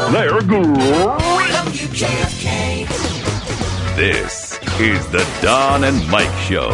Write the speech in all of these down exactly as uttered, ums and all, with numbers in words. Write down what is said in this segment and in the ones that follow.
They're great. W K F K. This is the Don and Mike Show.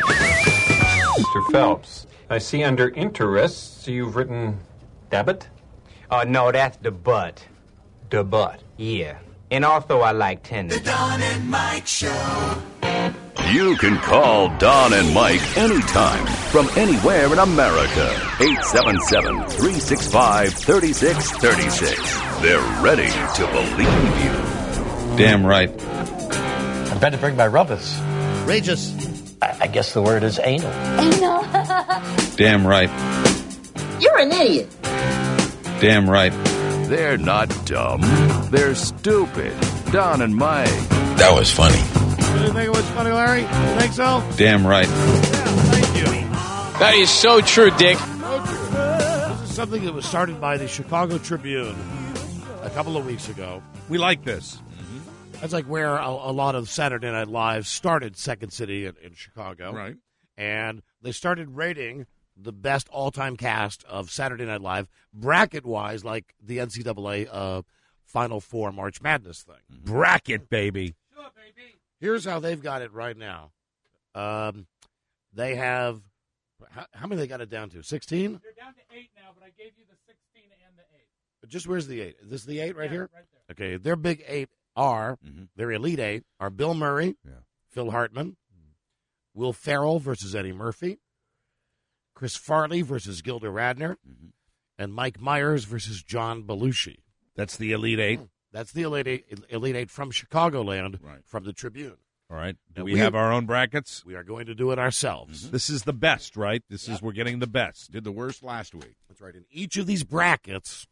Mister Phelps, I see under interests you've written debit? Oh, no, that's the butt. The butt. Yeah. And also I like tennis. The Don and Mike Show. You can call Don and Mike anytime from anywhere in America. eight seven seven, three six five, three six three six. They're ready to believe you. Damn right. I better bring my rubbers. Regis. I, I guess the word is anal. Anal. Damn right. You're an idiot. Damn right. They're not dumb. They're stupid. Don and Mike. That was funny. You think it was funny, Larry? You think so? Damn right. Yeah, thank you. That is so true, Dick. So true. This is something that was started by the Chicago Tribune a couple of weeks ago. We like this. That's like where a, a lot of Saturday Night Live started, Second City in, in Chicago. Right. And they started rating the best all-time cast of Saturday Night Live, bracket-wise, like the N C double A uh, Final Four March Madness thing. Bracket, baby. Sure, baby. Here's how they've got it right now. Um, they have, how, how many they got it down to? sixteen? They're down to eight now, but I gave you the sixteen and the eight. Just where's the eight? Is this the eight right Yeah, here? right there. Okay, their big eight are, Mm-hmm. their elite eight are Bill Murray, Yeah. Phil Hartman, Will Ferrell versus Eddie Murphy, Chris Farley versus Gilda Radner, Mm-hmm. and Mike Myers versus John Belushi. That's the Elite Eight. That's the elite eight, elite eight from Chicagoland, Right. from the Tribune. All right. Do And we, we- have our own brackets? We are going to do it ourselves. This is the best, right? This is, we're getting the best. Did the worst last week. That's right. In each of these brackets,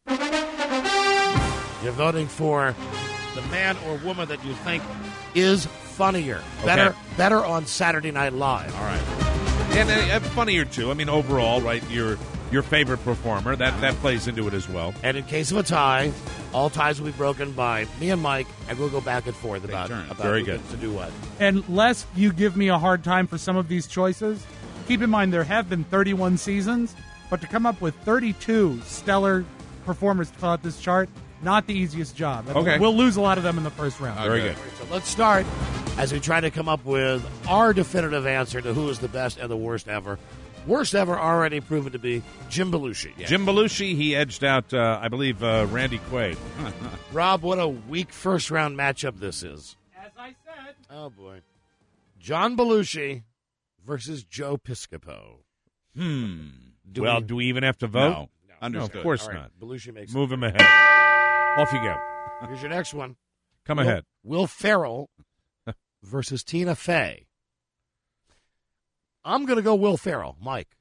you're voting for the man or woman that you think is funnier, better, Okay. better on Saturday Night Live. All right. And uh, funnier, too. I mean, overall, right, your your favorite performer, that, that plays into it as well. And in case of a tie, all ties will be broken by me and Mike, and we'll go back and forth about, turn. about Very who good. gets to do what. And lest you give me a hard time for some of these choices, keep in mind there have been thirty-one seasons, but to come up with thirty-two stellar performers to fill out this chart, not the easiest job. Okay. We'll lose a lot of them in the first round. Very Okay. good. So let's start as we try to come up with our definitive answer to who is the best and the worst ever. Worst ever already proven to be Jim Belushi. Jim Belushi, he edged out, uh, I believe, uh, Randy Quaid. Rob, what a weak first round matchup this is. As I said, Oh, boy. John Belushi versus Joe Piscopo. Hmm. Do well, we- do we even have to vote? No. Understood. No, of course All right, not. Belushi makes Move him ahead. Off you go. Here's your next one. Come Will, ahead. Will Ferrell versus Tina Fey. I'm going to go Will Ferrell. Mike.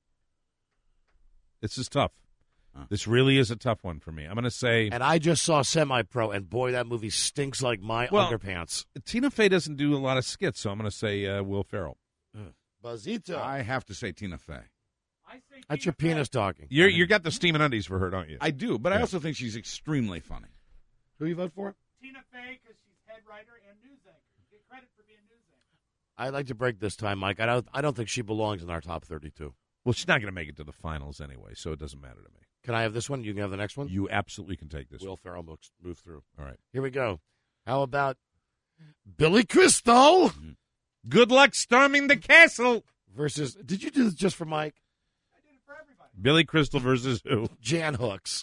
This is tough. This really is a tough one for me. I'm going to say And I just saw Semi-Pro, and boy, that movie stinks like my Well- underpants. Tina Fey doesn't do a lot of skits, so I'm going to say uh, Will Ferrell. Buzzito. I have to say Tina Fey. I say That's your Tina Fey. penis talking. You're, you got the steaming undies for her, don't you? I do, but I Yeah. also think she's extremely funny. Who you vote for? Tina Fey because she's head writer and news anchor. Get credit for being news anchor. I'd like to break this time, Mike. I don't. I don't think she belongs in our top thirty-two. Well, she's not going to make it to the finals anyway, so it doesn't matter to me. Can I have this one? You can have the next one. You absolutely can take this. Will one. Ferrell moves move through. All right. Here we go. How about Billy Crystal Good luck storming the castle. versus? Did you do this just for Mike? I did it for everybody. Billy Crystal versus who? Jan Hooks.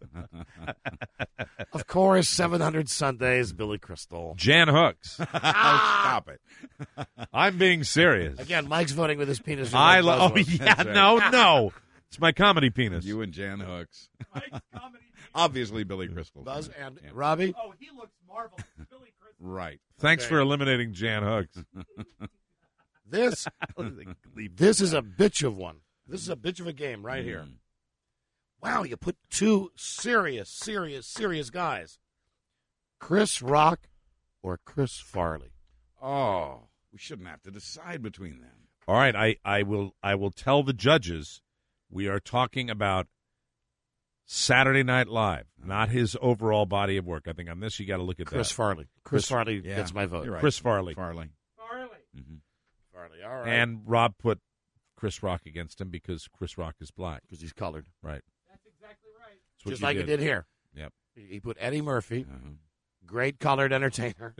Of course, seven hundred Sundays. Billy Crystal. Jan Hooks. Oh, stop it. I'm being serious. Again, Mike's voting with his penis. I like love. Oh Buzzword. yeah, That's right. no, no. It's my comedy penis. You and Jan Hooks. Mike's comedy. Obviously, Billy Crystal. Buzz and Yeah. Robbie. Oh, he looks marvelous. Billy Crystal. Right. Thanks Okay. for eliminating Jan Hooks. This this is a bitch of one. This is a bitch of a game right here. Mm. Wow, you put two serious, serious, serious guys. Chris Rock or Chris Farley. Oh, we shouldn't have to decide between them. All right, I, I will I will tell the judges we are talking about Saturday Night Live, not his overall body of work. I think on this you got to look at Chris that. Farley. Chris, Chris- Farley Yeah, gets my vote. you're right. Chris Farley. Farley. Farley. Mm-hmm. Farley, all right. And Rob put Chris Rock against him because Chris Rock is black. because he's colored. Right. That's exactly right. That's what Just you like did. you did here. Yep. He put Eddie Murphy, Uh-huh. great colored entertainer.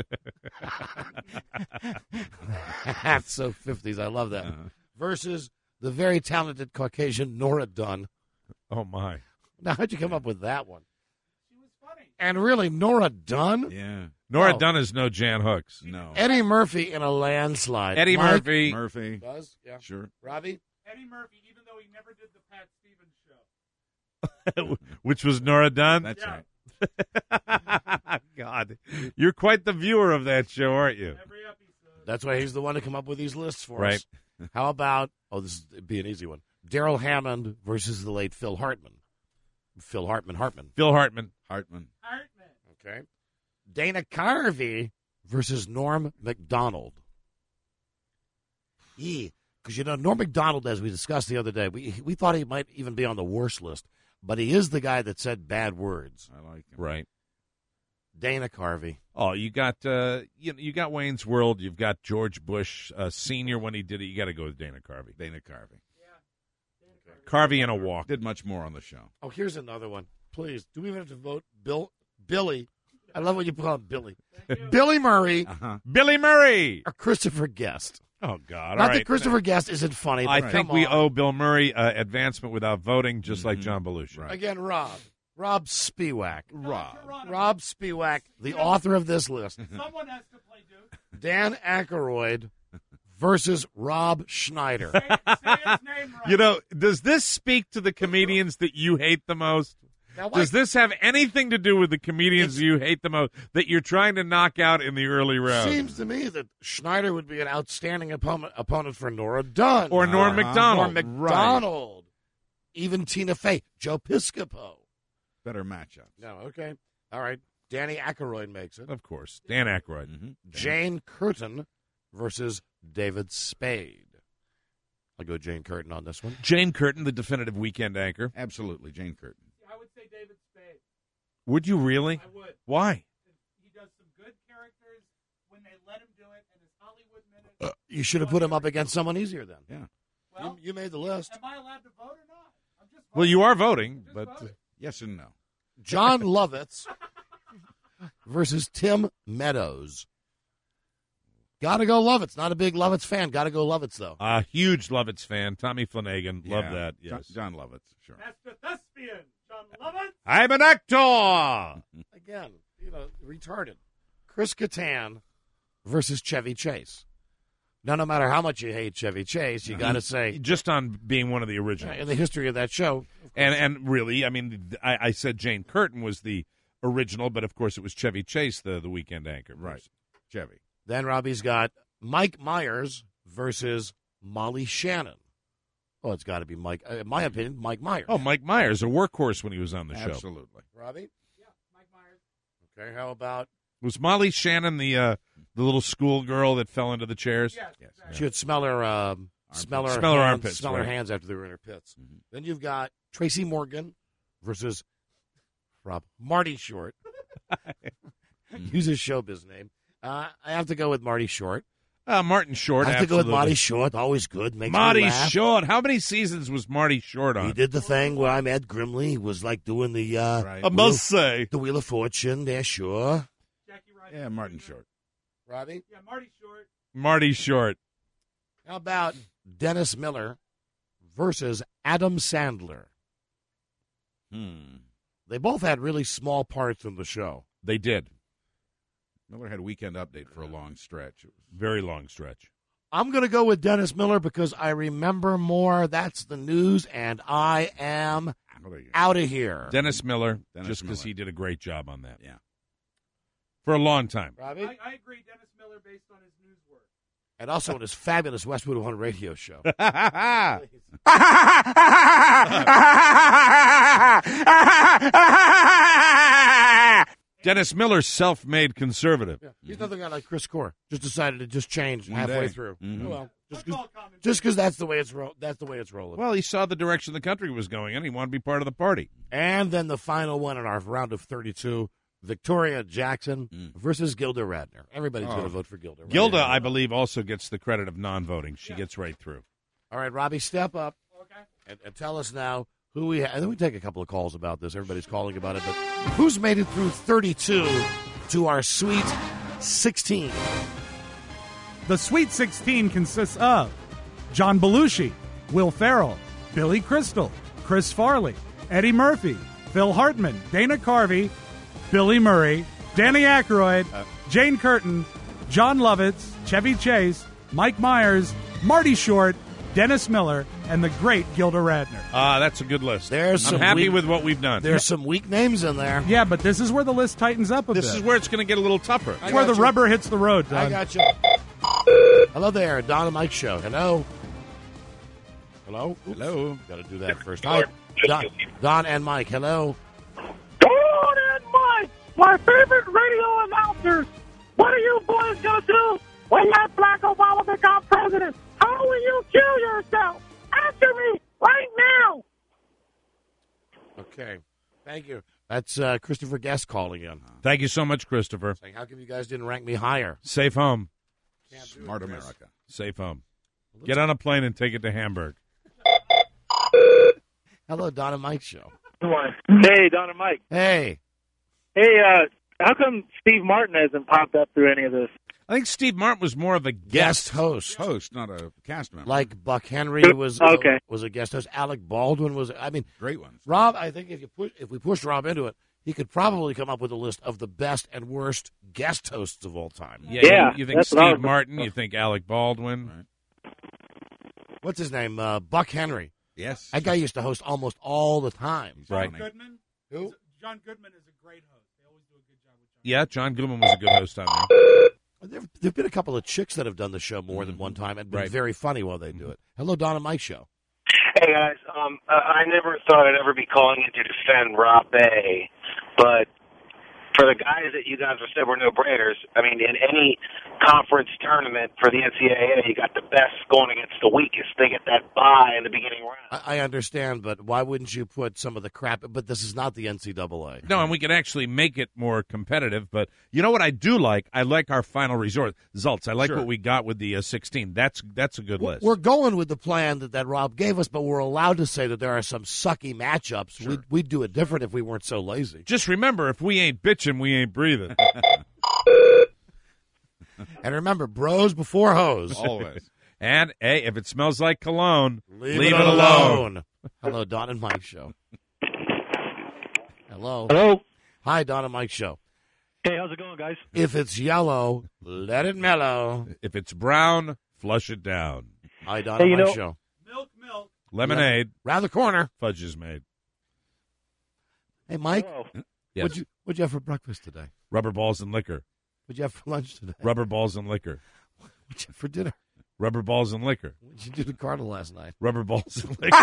That's so fifties. I love that. Uh-huh. Versus the very talented Caucasian Nora Dunn. Oh, my. Now, how'd you come up with that one? She was funny. And really, Nora Dunn? Yeah. Nora Oh. Dunn is no Jan Hooks. No. Eddie Murphy in a landslide. Eddie Mike Murphy. Murphy. Does? Yeah. Sure. Robbie? Eddie Murphy, even though he never did the Pat Stevens show. Which was Nora Dunn? That's Yeah. right. God. You're quite the viewer of that show, aren't you? Every episode. That's why he's the one to come up with these lists for Right. us. How about, oh, this would be an easy one. Daryl Hammond versus the late Phil Hartman. Phil Hartman, Hartman. Phil Hartman. Hartman. Hartman. Okay. Dana Carvey versus Norm Macdonald. Yeah, because, you know, Norm Macdonald, as we discussed the other day, we we thought he might even be on the worst list, but he is the guy that said bad words. I like him. Right. Dana Carvey. Oh, you got uh, you you got Wayne's World. You've got George Bush uh, Senior when he did it. You got to go with Dana Carvey. Dana Carvey. Carvey in a walk. Did much more on the show. Oh, here's another one. Please, do we even have to vote? Bill, Billy. I love when you call him Billy. Billy Murray Uh-huh. Billy Murray. or Christopher Guest. Oh God! Not All that right. Christopher Guest isn't funny, but I come think we on. owe Bill Murray uh, advancement without voting, just like John Belushi. Right. Again, Rob. Rob Spiewak. Rob. Rob Spiewak, the author of this list. Someone has to play Duke. Dan Aykroyd versus Rob Schneider. Say, say his name right. You know, does this speak to the comedians that you hate the most? Now, why- Does this have anything to do with the comedians you hate the most that you're trying to knock out in the early rounds? Seems to me that Schneider would be an outstanding opponent, opponent for Nora Dunn. Or Norm Uh-huh. Macdonald. Norm Macdonald. Even Tina Fey. Joe Piscopo. Better matchup. No, okay. All right. Danny Aykroyd makes it. Of course. Dan Aykroyd. Mm-hmm. Jane Curtin versus David Spade. I'll go Jane Curtin on this one. Jane Curtin, the definitive weekend anchor. Absolutely. Jane Curtin. I would say David Spade. Would you really? I would. Why? He does some good characters when they let him do it, and his Hollywood minute. Uh, you should have put him up against someone easier then. Yeah. well, You, you made the list. am I allowed to vote or not? I'm just Well, you are voting, Just but voting. Yes and no. John Lovitz versus Tim Meadows. Gotta go Lovitz. Not a big Lovitz fan. Gotta go Lovitz, though. a huge Lovitz fan. Tommy Flanagan. Love Yeah. that. John, Yes. John Lovitz. Sure. That's the thespian. John Lovitz. I'm an actor. Again, you know, retarded. Chris Kattan versus Chevy Chase. Now, no matter how much you hate Chevy Chase, you got to say, Just on being one of the originals. in the history of that show, And and really, I mean, I, I said Jane Curtin was the original, but of course it was Chevy Chase, the, the weekend anchor. Right. Chevy. then Robbie's got Mike Myers versus Molly Shannon. Oh, it's got to be Mike. Uh, in my opinion, Mike Myers. Oh, Mike Myers, a workhorse when he was on the show. Absolutely. Robbie? Yeah, Mike Myers. Okay, how about Was Molly Shannon the uh, the little schoolgirl that fell into the chairs? Yes. Yes. exactly. she would smell her, um, smell her, Smell her hands, armpits, smell her right. hands after they were in her pits. Mhm. Then you've got Tracy Morgan versus Rob Marty Short. Use his showbiz name. Uh, I have to go with Marty Short. Uh, Martin Short. I have to go with absolutely. Marty Short. Always good. Makes me Marty laugh. Short. How many seasons was Marty Short on? He did the thing where I'm Ed Grimley. He was like doing the uh, Right. I must say. the Wheel of Fortune. There, sure. Jackie Rice. Yeah, Martin Short. Robbie. Yeah, Marty Short. Marty Short. How about Dennis Miller versus Adam Sandler? Hmm. They both had really small parts in the show. They did. Miller had Weekend Update for a long stretch. It was Very long stretch. I'm going to go with Dennis Miller because I remember more. That's the news, and I am out of here. out of here. Dennis Miller, Dennis just because Miller. he did a great job on that. Yeah. For a long time. Robbie? I, I agree. Dennis Miller, based on his news work. And also in his fabulous Westwood One radio show. Dennis Miller, self-made conservative. Yeah. He's another guy like Chris Core. Just decided to just change One halfway day. through. Mhm. Oh, well, just 'cause- Football commentary. just because that's the way it's ro- that's the way it's rolling. Well, he saw the direction the country was going in. He wanted to be part of the party. And then the final one in our round of thirty-two, Victoria Jackson Mm. versus Gilda Radner. Everybody's Oh. going to vote for Gilda. Radner. Gilda, I believe, also gets the credit of non-voting. She gets right through. All right, Robbie, step up Okay. and, and tell us now Who we ha- and then we take a couple of calls about this. Everybody's calling about it, but who's made it through thirty-two to our Sweet sixteen? The Sweet sixteen consists of John Belushi, Will Ferrell, Billy Crystal, Chris Farley, Eddie Murphy, Phil Hartman, Dana Carvey, Billy Murray, Danny Aykroyd, Jane Curtin, John Lovitz, Chevy Chase, Mike Myers, Marty Short, Dennis Miller, and the great Gilda Radner. Ah, that's a good list. There's I'm some happy weak- with what we've done. There's some weak names in there. Yeah, but this is where the list tightens up a This bit. is where it's going to get a little tougher. I where got the you. rubber hits the road, I Don. got you. Hello there, Don and Mike Show. Hello. Hello. Oops. Hello. Got to do that first. Hi, Don, Don and Mike. Hello. Don and Mike, my favorite radio announcers. What are you boys going to do when that Barack Obama becomes president? How will you kill yourself? Answer me right now. Okay. Thank you. That's uh, Christopher Guest calling in. Thank you so much, Christopher. Saying, how come you guys didn't rank me higher? Safe home. Smart America. Safe home. Get on a plane and take it to Hamburg. Hello, Don and Mike Show. Hey, Don and Mike. Hey. Hey, uh, how come Steve Martin hasn't popped up through any of this? I think Steve Martin was more of a guest. Guest host. Host, not a cast member. Like Buck Henry was uh, Okay. was a guest host. Alec Baldwin was. I mean, Great ones. Rob. I think if you push, if we push Rob into it, he could probably come up with a list of the best and worst guest hosts of all time. Yeah, Yeah, you, you think that's what I Steve was- Martin, you think Alec Baldwin. What's his name? Uh, Buck Henry. Yes. That guy used to host almost all the time. Right. John Goodman? Who? John Goodman is a great host. They always do a good job with John. Yeah, John Goodman was a good host on there. There have been a couple of chicks that have done the show more than one time and been Right. very funny while they do it. Hello, Don and Mike Show. Hey guys, um, uh, I never thought I'd ever be calling in to defend Rob Bay, but for the guys that you guys have said were no-brainers, I mean, in any conference tournament for the N C double A, you got the best going against the weakest. They get that bye in the beginning round. I, I understand, but why wouldn't you put some of the crap? But this is not the N C double A. No, and we can actually make it more competitive. But you know what I do like? I like our final resort results. I like Sure. what we got with the uh, sixteen. That's that's a good list. We're going with the plan that, that Rob gave us, but we're allowed to say that there are some sucky matchups. We'd, we'd do it different if we weren't so lazy. Just remember, if we ain't bitching, we ain't breathing. And remember, bros before hoes. Always. And, hey, if it smells like cologne, Leave, leave it, it alone. Hello, Don and Mike Show. Hello. Hello. Hi, Don and Mike Show. Hey, how's it going, guys? If it's yellow, let it mellow. If it's brown, flush it down. Hi, Don Hey, and you Mike know- Show. Milk, milk. Lemonade, Round the corner. fudge is made. Hey, Mike, Hello. Yes. what'd you what'd you have for breakfast today? Rubber balls and liquor. What'd you have for lunch today? Rubber balls and liquor. What'd you have for dinner? Rubber balls and liquor. What'd you do to Cardinal last night? Rubber balls and liquor.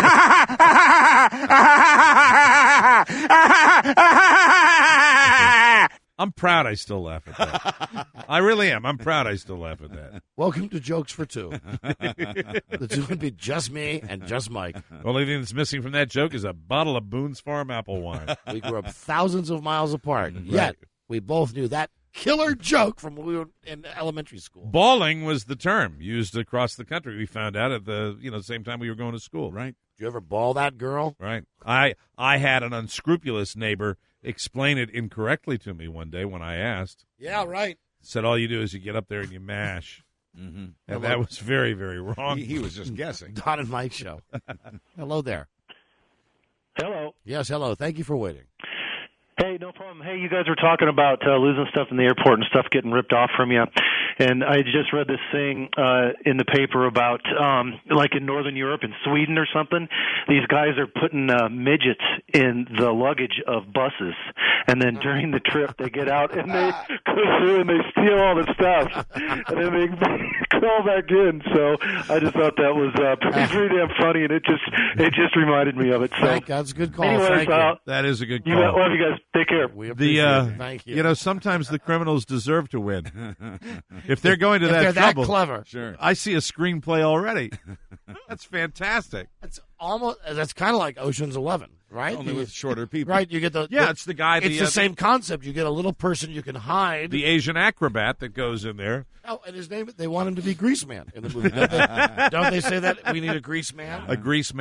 I'm proud I still laugh at that. I really am. I'm proud I still laugh at that. Welcome to Jokes for Two. The two would be just me and just Mike. The only thing that's missing from that joke is a bottle of Boone's Farm apple wine. We grew up thousands of miles apart, yet we both knew that killer joke from when we were in elementary school. Balling was the term used across the country. We found out at the you know same time we were going to school. Right. Did you ever ball that girl? Right. I I had an unscrupulous neighbor explain it incorrectly to me one day when I asked. Yeah, right. Said all you do is you get up there and you mash. Mm-hmm. And that was very, very wrong. He, he was just guessing. Don and Mike Show. Hello there. Hello. Yes, hello. Thank you for waiting. Hey, no problem. Hey, you guys were talking about uh, losing stuff in the airport and stuff getting ripped off from you. And I just read this thing uh, in the paper about, um, like in Northern Europe, in Sweden or something, these guys are putting uh, midgets in the luggage of buses. And then during the trip, they get out and they go through and they steal all the stuff. And then they crawl back in. So I just thought that was uh, pretty, pretty damn funny, and it just it just reminded me of it. So, Thank God. It's a good call. anyways, Thank you. uh, That is a good you call. got, love you guys. Take care. We the appreciate uh, it. Thank you. you know, sometimes the criminals deserve to win. If they're going to If that they're that trouble, clever. Sure. I see a screenplay already. That's fantastic. That's almost. That's kind of like Ocean's Eleven, right? Only You- with shorter people. Right, you get the Yeah, the- it's the guy. It's the, the uh, same concept. You get a little person you can hide. the Asian acrobat that goes in there. Oh, and his name. They want him to be Grease Man in the movie. Don't they, don't they say that we need a Grease Man? A grease man.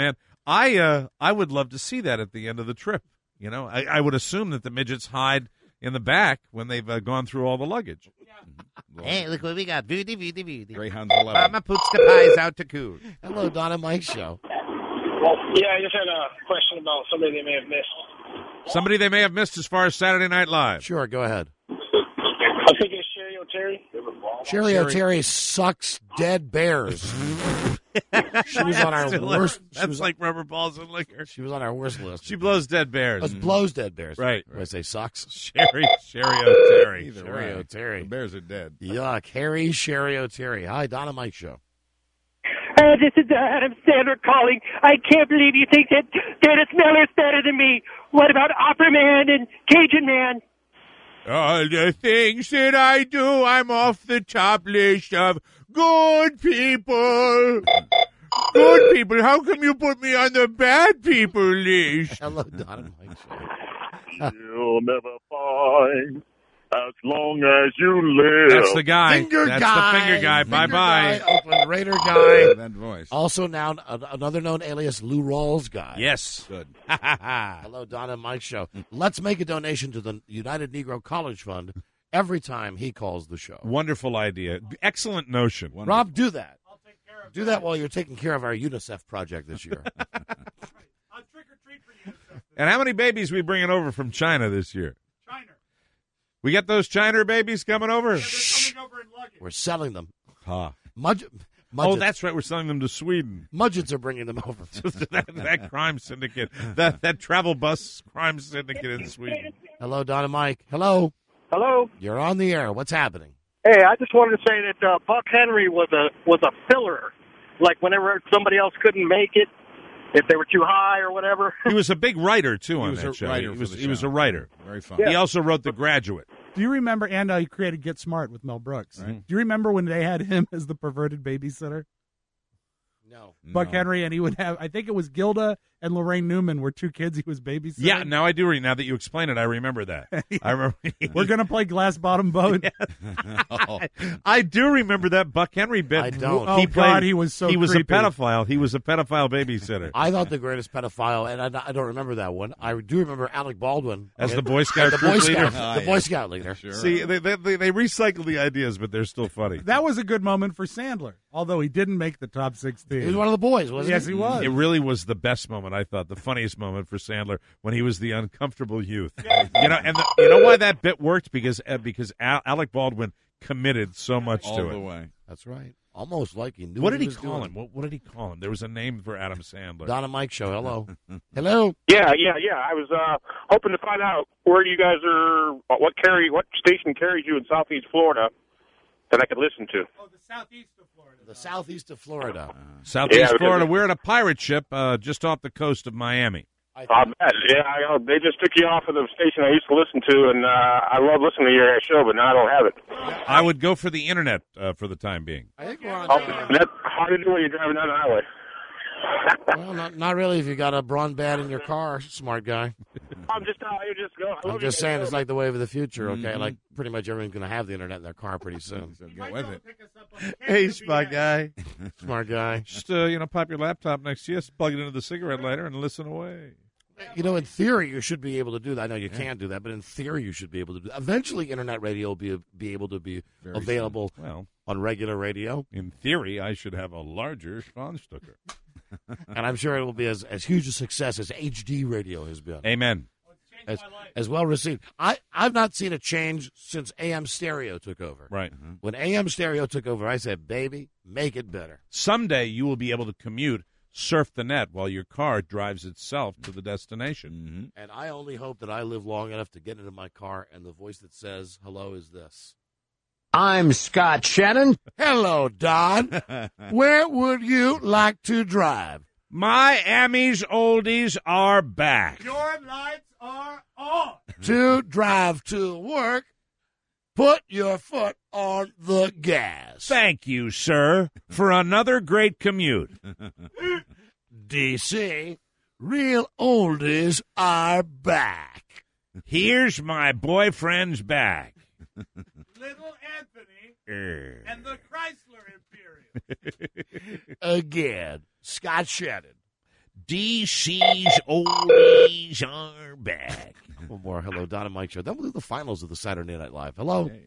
I uh, I would love to see that at the end of the trip. You know, I, I would assume that the midgets hide in the back when they've uh, gone through all the luggage. Hey, look what we got. Beauty, beauty, beauty. Greyhound eleven. Mama puts the pies out to cool. Hello, Don and Mike Show. Yeah, I just had a question about somebody they may have missed. Somebody they may have missed as far as Saturday Night Live. Sure, go ahead. I think it's Sherry O'Terry. Sherry O'Terry sucks dead bears. She was on our Still, worst. She That's was, like rubber balls and liquor. she was on our worst list. She blows dead bears. Us blows dead bears. Right. When I say sucks. Sherry, Sherry O'Terry. Either Sherry way, O'Terry. the Bears are dead. Yuck. Harry Sherry O'Terry. Hi, Don and Mike Show. Uh, this is Adam Sandler calling. I can't believe you think that Dennis Miller's better than me. What about Opera Man and Cajun Man? All the things that I do, I'm off the top list of good people. Good people. How come you put me on the bad people list? Hello, Don and Mike Show. You'll never find as long as you live. That's the guy. Finger That's guy. the finger guy. Finger Bye-bye. guy, Oakland Raider guy. That voice. Also now uh, another known alias, Lou Rawls guy. Yes. Good. Hello, Don and Mike Show. Let's make a donation to the United Negro College Fund every time he calls the show. Wonderful idea. Excellent notion. Wonderful. Rob, do that. Do that while you're taking care of our UNICEF project this year. And how many babies we bringing over from China this year? China. We got those China babies coming over? Coming over in luggage. We're selling them. Huh. Mudge- Oh, Mudgets. that's right. We're selling them to Sweden. Mudgets are bringing them over. that, that crime syndicate, that that travel bus crime syndicate in Sweden. Hello, Don and Mike. Hello. Hello. You're on the air. What's happening? Hey, I just wanted to say that uh, Buck Henry was a was a filler. Like whenever somebody else couldn't make it, if they were too high or whatever. He was a big writer too on was that a show. writer he for was the he was show. a writer. Very fun. He also wrote The Graduate. Do you remember, and uh, he created Get Smart with Mel Brooks. Right. Do you remember when they had him as the perverted babysitter? No. Buck No. Henry, and he would have, I think it was Gilda and Lorraine Newman were two kids he was babysitting. Yeah, now I do. Re- now that you explain it, I remember that. I remember. We're going to play Glass Bottom Boat. I, I do remember that Buck Henry bit. I don't. Oh, God, he was so He was creepy. a pedophile. He was a pedophile babysitter. I thought the greatest pedophile, and I, I don't remember that one. I do remember Alec Baldwin. As Okay? the Boy Scout the troop Boy leader. Scout, the Boy Scout leader. Sure. See, they, they they they recycle the ideas, but they're still funny. That was a good moment for Sandler, although he didn't make the top sixteen. He was one of the boys, wasn't Yes, he? he was. It really was the best moment, I thought, the funniest moment for Sandler when he was the uncomfortable youth. You know, and the, you know why that bit worked? Because uh, because Al- Alec Baldwin committed so much All to the it. way. That's right. Almost like he knew What what, did he was call doing. him? What, what did he call him? There was a name for Adam Sandler. Don and Mike Show. Hello. Hello. Yeah, yeah, yeah. I was uh, hoping to find out where you guys are, what carry, what station carries you in Southeast Florida that I could listen to. Oh, the southeast of Florida. The southeast of Florida. Southeast Yeah, because- Florida. We're at a pirate ship uh, just off the coast of Miami. I I bet. Yeah, I, uh, they just took you off of the station I used to listen to, and uh, I love listening to your show, but now I don't have it. I would go for the internet uh, for the time being. I think we're on. Oh, Uh, that's hard to do when you're driving down the highway. well, not, not really if you got a brawn bad in your car, smart guy. I'm just out here just go. I'm just saying it's like the wave of the future, okay? Mm-hmm. Like pretty much everyone's going to have the internet in their car pretty soon. So get with it. Hey, smart guy. Smart guy. Just, uh, you know, pop your laptop next to you, plug it into the cigarette lighter, and listen away. You know, in theory, you should be able to do that. I know you can't do that, but in theory, you should be able to do that. Eventually, internet radio will be be able to be Very available Well, on regular radio, in theory, I should have a larger Schwanstucker. and I'm sure it will be as, as huge a success as H D radio has been. Amen. As, as well received. I, I've not seen a change since A M stereo took over. Right. When A M stereo took over, I said, baby, make it better. Someday you will be able to commute, surf the net while your car drives itself to the destination. And I only hope that I live long enough to get into my car and the voice that says hello is this. I'm Scott Shannon. Hello, Don. Where would you like to drive? Miami's oldies are back. Your lights are on. To drive to work, put your foot on the gas. Thank you, sir, for another great commute. D C, real oldies are back. Here's my boyfriend's back. Little Anthony Er. and the Chrysler Imperial. Again, Scott Shannon. D C's oldies are back. One more Hello, Don and Mike show. Then we'll do the finals of the Saturday Night Live. Hello. Hey.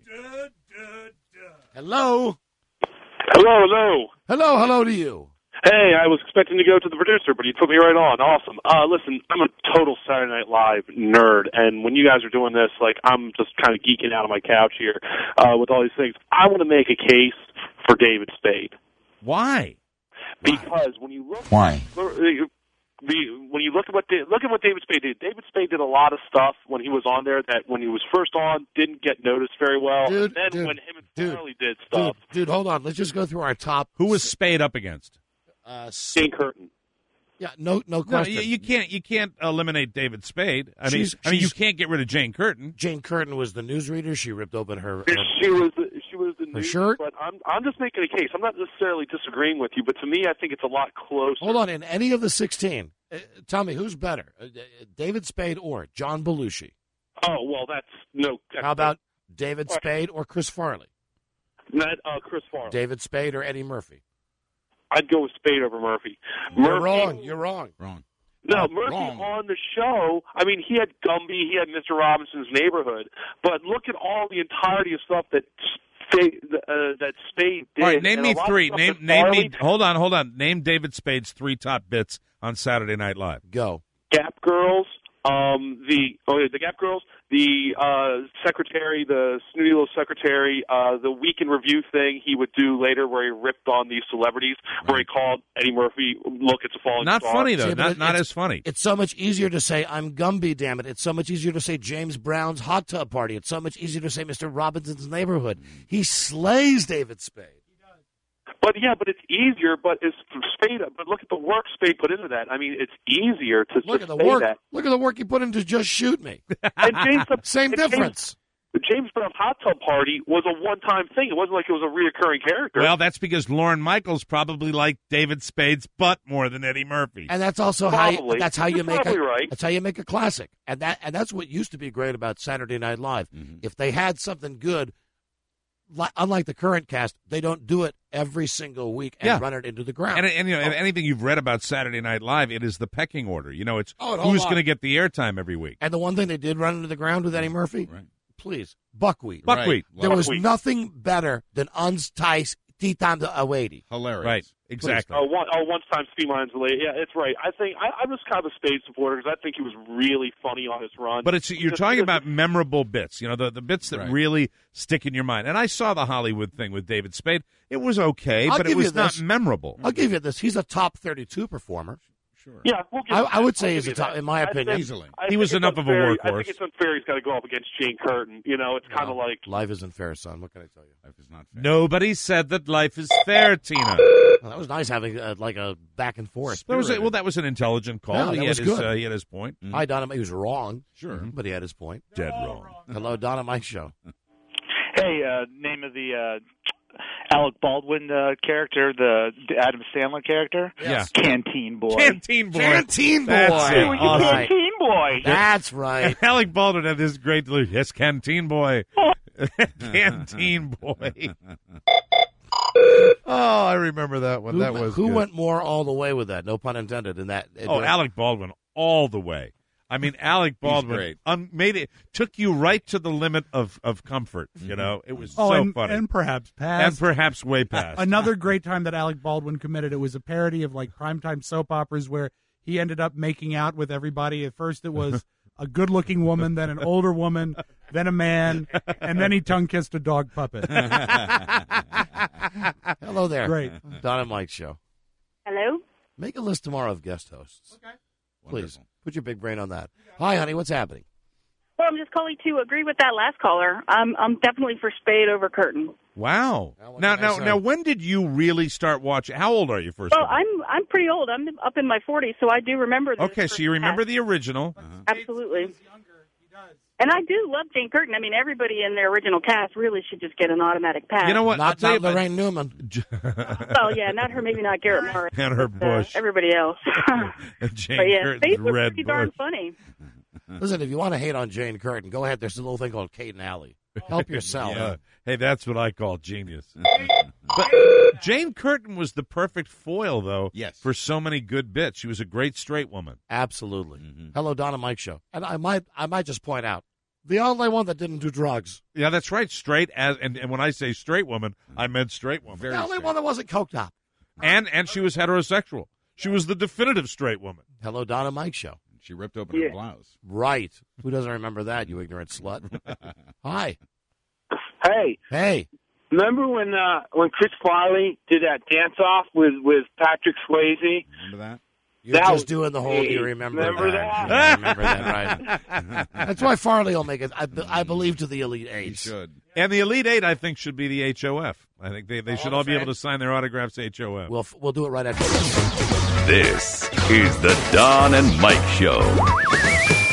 Hello. Hello, hello. Hello, hello to you. Hey, I was expecting to go to the producer, but you put me right on. Awesome. Uh, listen, I'm a total Saturday Night Live nerd, and when you guys are doing this, like, I'm just kind of geeking out on my couch here uh, with all these things. I want to make a case for David Spade. Why? Because when you look, Why? The, when you look at what look at what David Spade did, David Spade did a lot of stuff when he was on there that when he was first on didn't get noticed very well. Dude, and then dude, when him and dude, Farley did stuff, Dude, dude, hold on. Let's just go through our top. Who was Spade up against? Uh, Jane Curtin. Yeah, no, no No, question. you, you can't. You can't eliminate David Spade. I mean, She's- I mean, you she's- can't get rid of Jane Curtin. Jane Curtin was the newsreader. She ripped open her. her She was the, she was the Her news, shirt? but I'm I'm just making a case. I'm not necessarily disagreeing with you, but to me, I think it's a lot closer. Hold on. In any of the sixteen, uh, tell me who's better, uh, David Spade or John Belushi? Oh well, that's no. That's How about David Spade or Chris Farley? not uh, Chris Farley? David Spade or Eddie Murphy? I'd go with Spade over Murphy. You're Murphy, wrong. You're wrong. Wrong. No, Uh, Murphy wrong. on the show, I mean, he had Gumby, he had Mister Robinson's Neighborhood, but look at all the entirety of stuff that Spade, uh, that Spade did. All right, name and a me lot of three. stuff Name that name Farley me. Hold on, hold on. Name David Spade's three top bits on Saturday Night Live. Go. Gap Girls, um, the oh, yeah, the Gap Girls, the uh, secretary, the snooty little secretary, uh, the Week in Review thing he would do later, where he ripped on these celebrities, where he called Eddie Murphy, "Look, it's a falling Not star." funny though. Yeah, but not it- not it's- as funny. It's so much easier to say I'm Gumby, damn it. It's so much easier to say James Brown's Hot Tub Party. It's so much easier to say Mister Robinson's Neighborhood. He slays David Spade. But yeah, but it's easier. But it's Spade. But look at the work Spade put into that. I mean, it's easier to Look just at the say work. that. Look at the work he put into Just Shoot Me. And James, Same and James- difference. The James Brown Hot Tub Party was a one-time thing. It wasn't like it was a reoccurring character. Well, that's because Lorne Michaels probably liked David Spade's butt more than Eddie Murphy. And that's also how you, Probably. that's how you You're make a, probably right. that's how you make a classic. And that and that's what used to be great about Saturday Night Live. Mm-hmm. If they had something good, li- unlike the current cast, they don't do it every single week and Yeah. run it into the ground. And, and you know, and anything you've read about Saturday Night Live, it is the pecking order. You know, it's Oh, and hold who's on. going to get the airtime every week. And the one thing they did run into the ground with Eddie Murphy, Right. please, buckwheat. Buckwheat. There was Buckwheat. nothing better than untice tea time to awaiting. Hilarious. Right. Exactly. Oh, one, oh, once time Speed Lines late. Yeah, it's right. I think I, I'm just kind of a Spade supporter because I think he was really funny on his run. But it's you're Just- talking just- about memorable bits, you know, the, the bits that Right. really stick in your mind. And I saw the Hollywood thing with David Spade. It was okay, I'll but it give you was not this. memorable. I'll give you this. He's a top thirty-two performer. Sure. Yeah, we'll give I, him I would that. say I'll he's give a you top, that. in my I opinion. think- Easily. I He think was it's enough of a unfair- I workhorse. think it's unfair he's got to go up against Jane Curtin. You know, it's kind of like Life isn't fair, son. What can I tell you? Life is not fair. Nobody said that life is fair, Tina. Well, that was nice having uh, like a back and forth. That was a, well, that was an intelligent call. Yeah, he, that had was his, good. uh, he had his point. Hi, Donna. He was wrong. Sure. But he had his point. Dead wrong. Hello, Donna Mike Show. Hey, uh, name of the uh, Alec Baldwin uh, character, the Adam Sandler character? Yes. Canteen Boy. Canteen Boy. Canteen Boy. That's it. He was a All right. Canteen Boy. That's right. And Alec Baldwin had this great, yes, Canteen Boy. Canteen Boy. Oh, I remember that one. Who, that was who good. went more all the way with that? No pun intended. In that. Oh, Alec Baldwin, all the way. I mean, Alec Baldwin great. un- made it took you right to the limit of, of comfort. You know, it was Oh, so and, funny, and perhaps past. and perhaps way past. Another great time that Alec Baldwin committed, it was a parody of like primetime soap operas where he ended up making out with everybody. At first it was a good-looking woman, then an older woman, then a man, and then he tongue-kissed a dog puppet. Hello there. Great. Donna Mike Show. Hello? Make a list tomorrow of guest hosts. Okay. Please. Wonderful. Put your big brain on that. Hi, honey. What's happening? Well, I'm just calling to agree with that last caller. I'm I'm definitely for Spade over Curtin. Wow. Now, what Now, can I now, say? now, when did you really start watching? How old are you, first Well, of all? I'm I'm pretty old. I'm up in my forties, so I do remember this. Okay, so you remember the original. Absolutely. And I do love Jane Curtin. I mean, everybody in the original cast really should just get an automatic pass. You know what? I'll Not, tell not you about- Lorraine Newman. Well, yeah, not her, maybe not Garrett Morris. And her but, uh, bush. everybody else. Jane but yeah, Curtin's Spade was red pretty darn bush. funny. Listen, if you want to hate on Jane Curtin, go ahead. There's a little thing called Kate and Alley. Help yourself. Yeah. Hey, that's what I call genius. But Jane Curtin was the perfect foil, though, yes. for so many good bits. She was a great straight woman. Absolutely. Mm-hmm. Hello, Don and Mike show. And I might I might just point out, the only one that didn't do drugs. Yeah, that's right. Straight as and, and when I say straight woman, I meant straight woman. Very the only straight. one that wasn't coked up. And and she was heterosexual. She was the definitive straight woman. Hello, Don and Mike show. She ripped open Yeah. her blouse. Right. Who doesn't remember that, you ignorant slut? Hi. Hey. Hey. Remember when uh, when Chris Farley did that dance off with, with Patrick Swayze? Remember that? You're that just was, doing the whole, hey, you remember, remember that. that? Yeah, I remember that, right. That's why Farley will make it, I, I believe, to the Elite Eight. He should. And the Elite Eight, I think, should be the H O F. I think they, they should all be able to sign their autographs H O F. We'll, we'll do it right after this. This is the Don and Mike Show.